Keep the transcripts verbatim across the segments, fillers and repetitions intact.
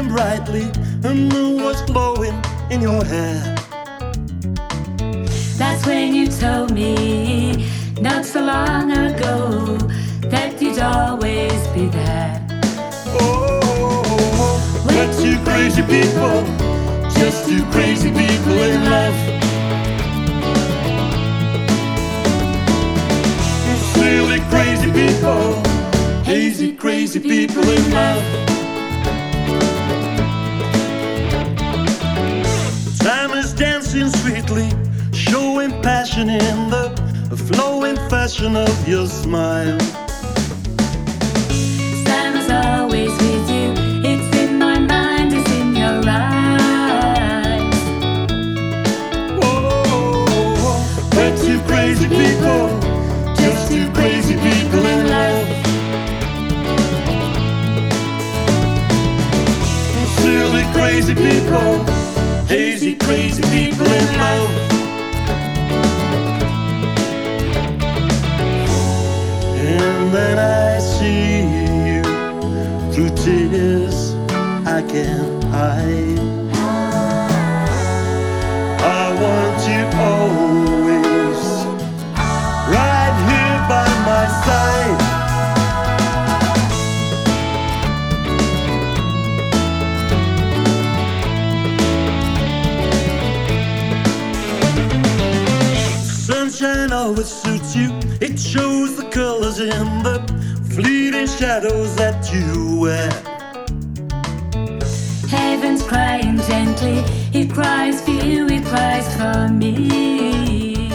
shining brightly, the moon was glowing in your hair. That's when you told me, not so long ago, that you'd always be there. Oh, we're two crazy people, just two crazy people in love. Silly crazy people, hazy crazy people in love. Time is dancing sweetly, showing passion in the flowing fashion of your smile. Time is always with you, it's in my mind, it's in your eyes. Oh, we're two crazy people, just two crazy people in love. Silly crazy people, hazy crazy people in love. And then I see you through tears I can't hide. I want you always right here by my side. Sunshine always suits you, it shows the colors in the fleeting shadows that you wear. Heaven's crying gently, it cries for you, it cries for me.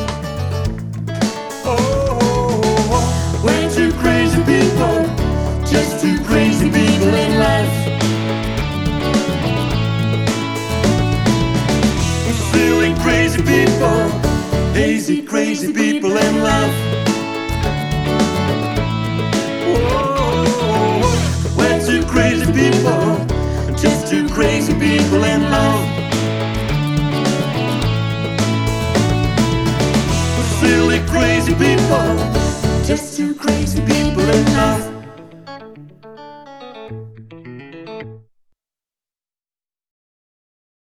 Oh, we're two crazy people, just two crazy people in love. Silly crazy people, hazy crazy people in love. Whoa, we're two crazy people, just two crazy people in love. Silly crazy people, just two